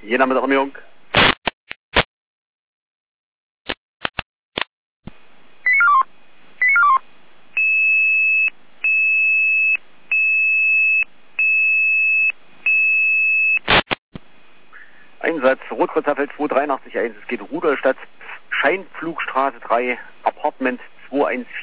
Jena mit Alarmierung. Einsatz Rotkreuzerfeld 283-1, es geht Rudolstadt, Scheinpflugstraße 3, Apartment 214.